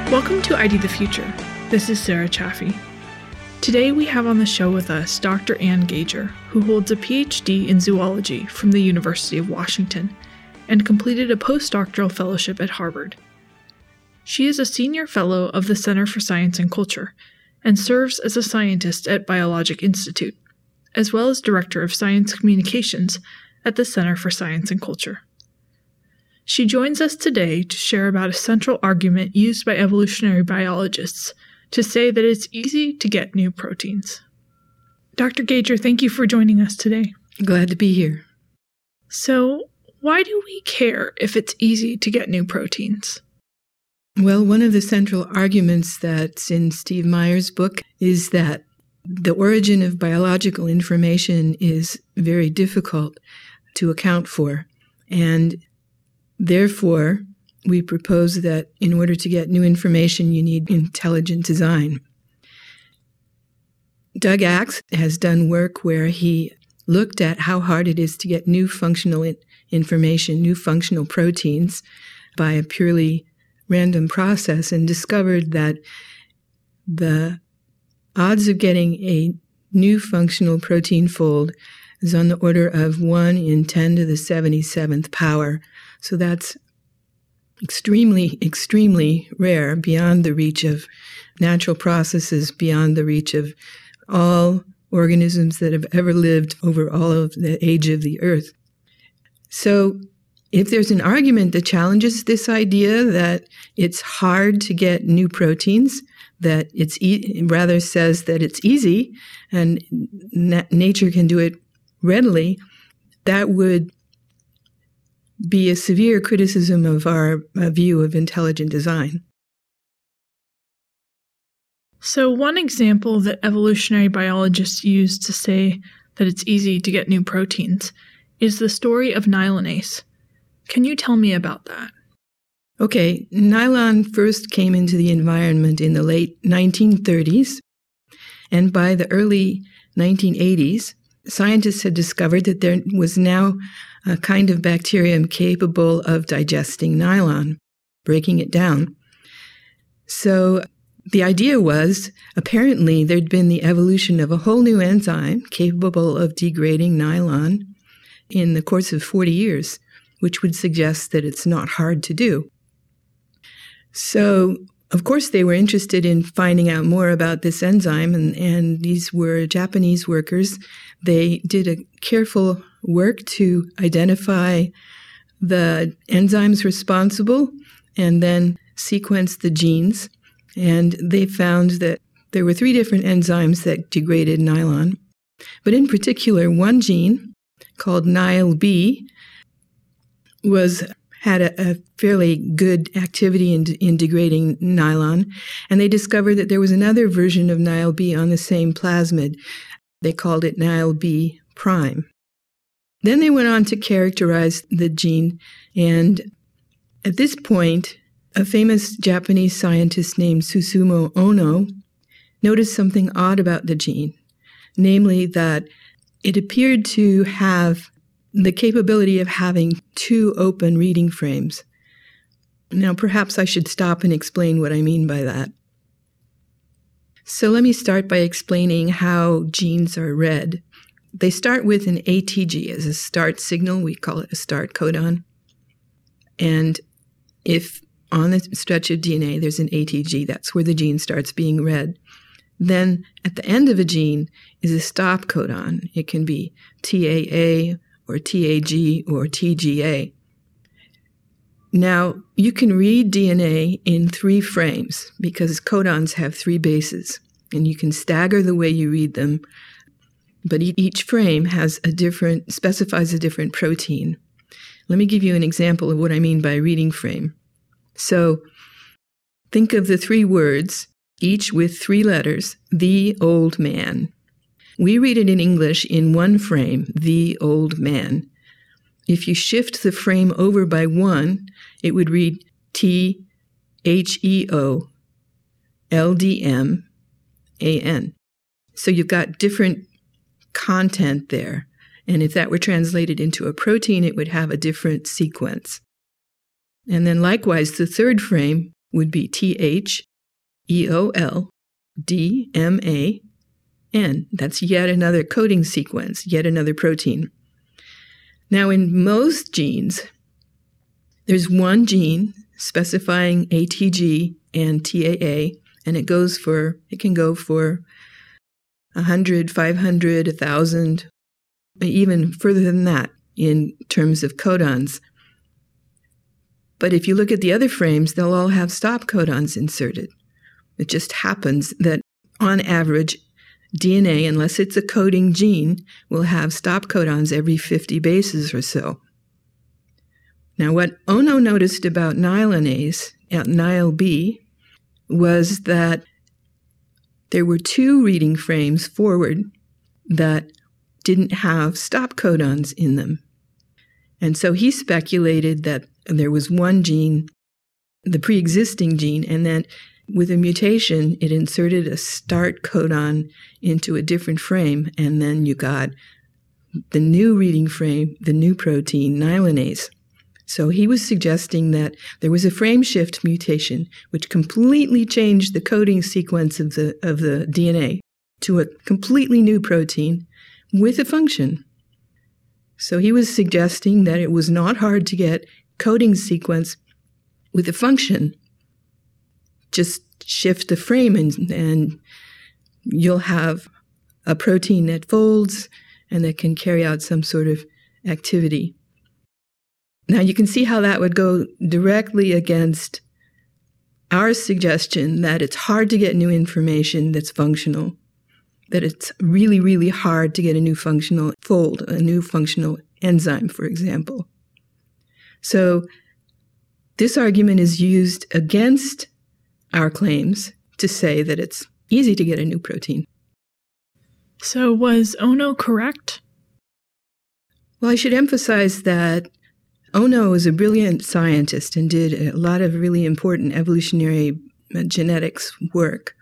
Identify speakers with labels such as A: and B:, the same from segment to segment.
A: Welcome to ID the Future. This is Sarah Chaffee. Today we have on the show with us Dr. Anne Gauger, who holds a PhD in zoology from the University of Washington and completed a postdoctoral fellowship at Harvard. She is a senior fellow of the Center for Science and Culture and serves as a scientist at Biologic Institute, as well as director of science communications at the Center for Science and Culture. She joins us today to share about a central argument used by evolutionary biologists to say that it's easy to get new proteins. Dr. Gauger, thank you for joining us today.
B: Glad to be here.
A: So, why do we care if it's easy to get new proteins?
B: Well, one of the central arguments that's in Steve Meyer's book is that the origin of biological information is very difficult to account for, and therefore, we propose that in order to get new information, you need intelligent design. Doug Axe has done work where he looked at how hard it is to get new functional information, new functional proteins, by a purely random process, and discovered that the odds of getting a new functional protein fold is on the order of 1 in 10 to the 77th power. So that's extremely, extremely rare, beyond the reach of natural processes, beyond the reach of all organisms that have ever lived over all of the age of the Earth. So if there's an argument that challenges this idea that it's hard to get new proteins, that it's rather says that it's easy and nature can do it readily, that would be a severe criticism of our view of intelligent design.
A: So one example that evolutionary biologists use to say that it's easy to get new proteins is the story of nylonase. Can you tell me about that?
B: Okay, nylon first came into the environment in the late 1930s, and by the early 1980s, scientists had discovered that there was now a kind of bacterium capable of digesting nylon, breaking it down. So the idea was, apparently, there'd been the evolution of a whole new enzyme capable of degrading nylon in the course of 40 years, which would suggest that it's not hard to do. So, of course, they were interested in finding out more about this enzyme, and these were Japanese workers. They did a careful work to identify the enzymes responsible and then sequence the genes. And they found that there were 3 different enzymes that degraded nylon. But in particular, one gene called NyLB had a fairly good activity in degrading nylon. And they discovered that there was another version of NyLB on the same plasmid. They called it NyLB prime. Then they went on to characterize the gene, and at this point, a famous Japanese scientist named Susumu Ono noticed something odd about the gene, namely that it appeared to have the capability of having 2 open reading frames. Now, perhaps I should stop and explain what I mean by that. So let me start by explaining how genes are read. They start with an ATG as a start signal. We call it a start codon. And if on the stretch of DNA there's an ATG, that's where the gene starts being read. Then at the end of a gene is a stop codon. It can be TAA or TAG or TGA. Now, you can read DNA in 3 frames because codons have 3 bases, and you can stagger the way you read them. But each frame specifies a different protein. Let me give you an example of what I mean by reading frame. So think of the 3 words, each with 3 letters, the old man. We read it in English in 1 frame, the old man. If you shift the frame over by 1, it would read THEOLDMAN. So you've got different content there. And if that were translated into a protein, it would have a different sequence. And then likewise, the 3rd frame would be THEOLDMAN. That's yet another coding sequence, yet another protein. Now, in most genes, there's one gene specifying ATG and TAA, and it can go for 100, 500, 1,000, even further than that in terms of codons. But if you look at the other frames, they'll all have stop codons inserted. It just happens that on average, DNA, unless it's a coding gene, will have stop codons every 50 bases or so. Now, what Ono noticed about nyelinase, NYLB, was that there were two reading frames forward that didn't have stop codons in them. And so he speculated that there was one gene, the pre-existing gene, and then with a mutation, it inserted a start codon into a different frame, and then you got the new reading frame, the new protein, nyelinase. So he was suggesting that there was a frame shift mutation which completely changed the coding sequence of the DNA to a completely new protein with a function. So he was suggesting that it was not hard to get coding sequence with a function. Just shift the frame and you'll have a protein that folds and that can carry out some sort of activity. Now you can see how that would go directly against our suggestion that it's hard to get new information that's functional, that it's really, really hard to get a new functional fold, a new functional enzyme, for example. So this argument is used against our claims to say that it's easy to get a new protein.
A: So was Ono correct?
B: Well, I should emphasize that Ono was a brilliant scientist and did a lot of really important evolutionary genetics work.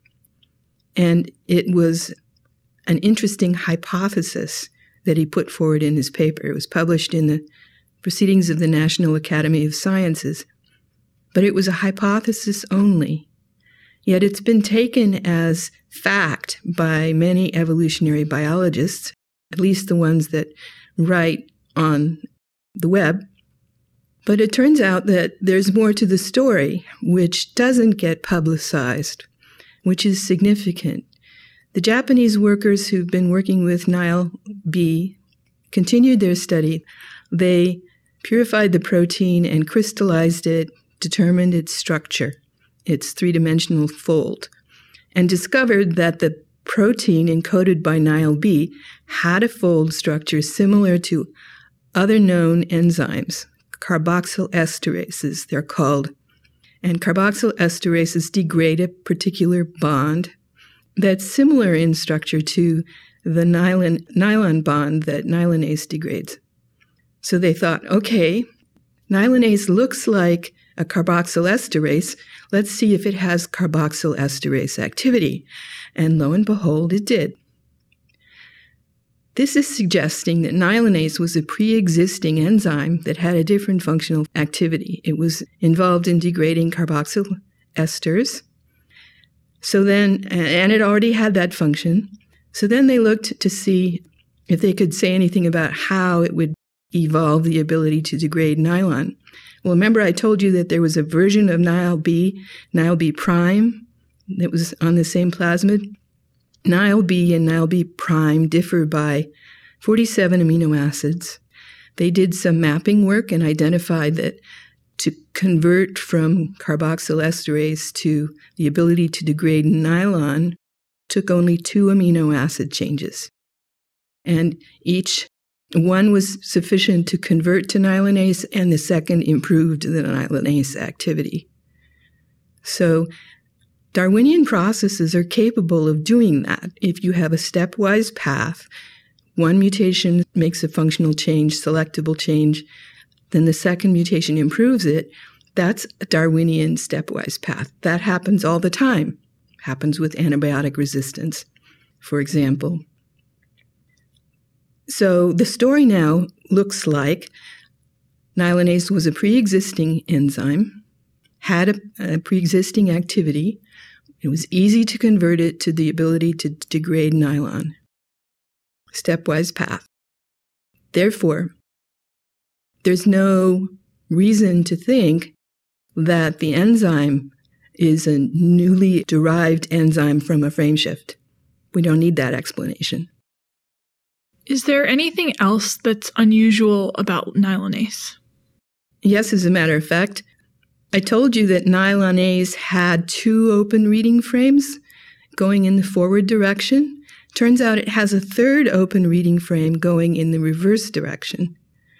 B: And it was an interesting hypothesis that he put forward in his paper. It was published in the Proceedings of the National Academy of Sciences. But it was a hypothesis only. Yet it's been taken as fact by many evolutionary biologists, at least the ones that write on the web. But it turns out that there's more to the story, which doesn't get publicized, which is significant. The Japanese workers who've been working with NYLB continued their study. They purified the protein and crystallized it, determined its structure, its three-dimensional fold, and discovered that the protein encoded by NYLB had a fold structure similar to other known enzymes, carboxyl esterases, they're called. And carboxyl esterases degrade a particular bond that's similar in structure to the nylon bond that nyelinase degrades. So they thought, okay, nyelinase looks like a carboxyl esterase. Let's see if it has carboxyl esterase activity. And lo and behold, it did. This is suggesting that nyelinase was a pre-existing enzyme that had a different functional activity. It was involved in degrading carboxyl esters. So then, and it already had that function. So then they looked to see if they could say anything about how it would evolve the ability to degrade nylon. Well, remember I told you that there was a version of NYLB prime, that was on the same plasmid? NYLB and NYLB prime differ by 47 amino acids. They did some mapping work and identified that to convert from carboxyl esterase to the ability to degrade nylon took only 2 amino acid changes. And each one was sufficient to convert to nyelinase, and the second improved the nyelinase activity. So Darwinian processes are capable of doing that. If you have a stepwise path, one mutation makes a functional change, selectable change, then the second mutation improves it. That's a Darwinian stepwise path. That happens all the time. Happens with antibiotic resistance, for example. So the story now looks like nyelinase was a pre-existing enzyme. had a pre-existing activity. It was easy to convert it to the ability to degrade nylon. Stepwise path. Therefore, there's no reason to think that the enzyme is a newly derived enzyme from a frameshift. We don't need that explanation.
A: Is there anything else that's unusual about nylonase?
B: Yes, as a matter of fact, I told you that nylonase had 2 open reading frames going in the forward direction. Turns out it has a 3rd open reading frame going in the reverse direction.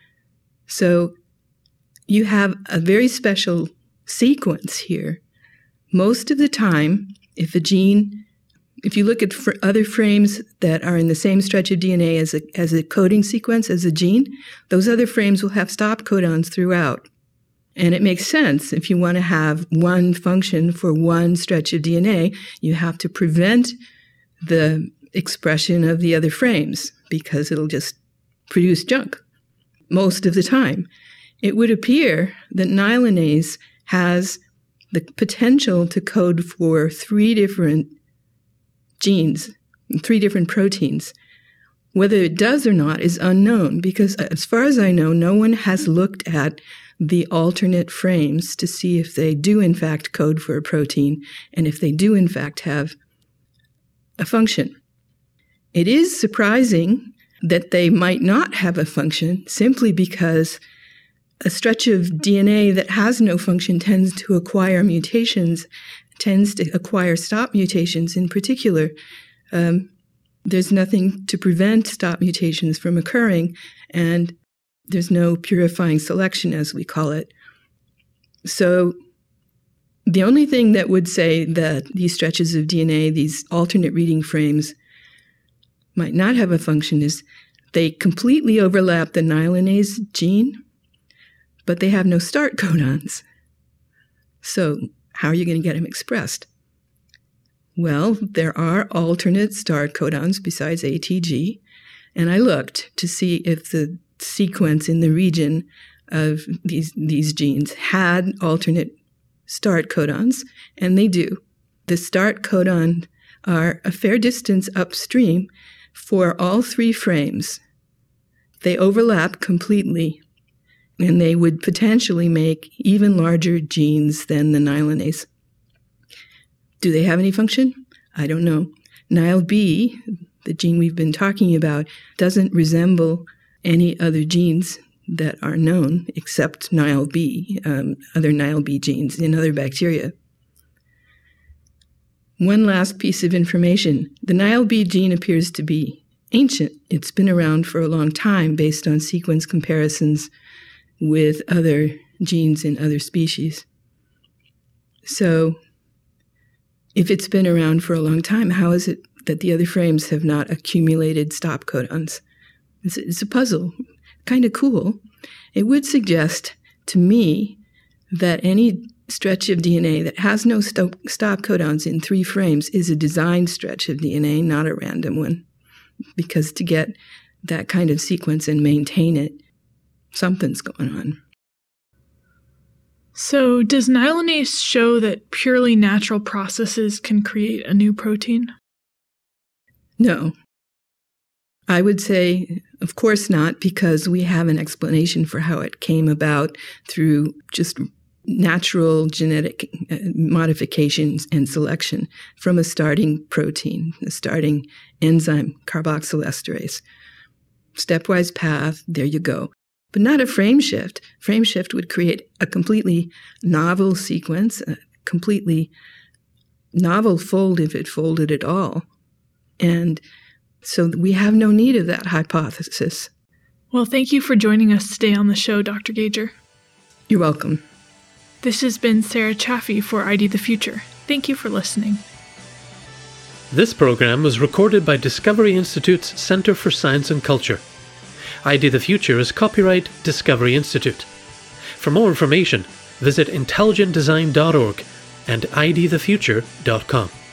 B: So you have a very special sequence here. Most of the time, if you look at other frames that are in the same stretch of DNA as a coding sequence as a gene, those other frames will have stop codons throughout. And it makes sense. If you want to have one function for one stretch of DNA, you have to prevent the expression of the other frames because it'll just produce junk most of the time. It would appear that nylonase has the potential to code for 3 different genes, 3 different proteins. Whether it does or not is unknown because, as far as I know, no one has looked at the alternate frames to see if they do in fact code for a protein and if they do in fact have a function. It is surprising that they might not have a function simply because a stretch of DNA that has no function tends to acquire mutations, tends to acquire stop mutations in particular. There's nothing to prevent stop mutations from occurring, and there's no purifying selection, as we call it. So the only thing that would say that these stretches of DNA, these alternate reading frames, might not have a function is they completely overlap the nylonase gene, but they have no start codons. So how are you going to get them expressed? Well, there are alternate start codons besides ATG, and I looked to see if the sequence in the region of these genes had alternate start codons, and they do. The start codon are a fair distance upstream for all 3 frames. They overlap completely, and they would potentially make even larger genes than the nylonase. Do they have any function? I don't know. NILB, the gene we've been talking about, doesn't resemble any other genes that are known except NILB, other NILB genes in other bacteria. One last piece of information. The NILB gene appears to be ancient. It's been around for a long time based on sequence comparisons with other genes in other species. So if it's been around for a long time, how is it that the other frames have not accumulated stop codons? It's a puzzle. Kind of cool. It would suggest to me that any stretch of DNA that has no stop codons in 3 frames is a designed stretch of DNA, not a random one. Because to get that kind of sequence and maintain it, something's going on.
A: So does nylonase show that purely natural processes can create a new protein?
B: No. I would say, of course not, because we have an explanation for how it came about through just natural genetic modifications and selection from a starting protein, a starting enzyme, carboxylesterase. Stepwise path, there you go. But not a frameshift. Frameshift would create a completely novel sequence, a completely novel fold if it folded at all. And so we have no need of that hypothesis.
A: Well, thank you for joining us today on the show, Dr. Gager.
B: You're welcome.
A: This has been Sarah Chaffee for ID the Future. Thank you for listening.
C: This program was recorded by Discovery Institute's Center for Science and Culture. ID the Future is copyright Discovery Institute. For more information, visit intelligentdesign.org and idthefuture.com.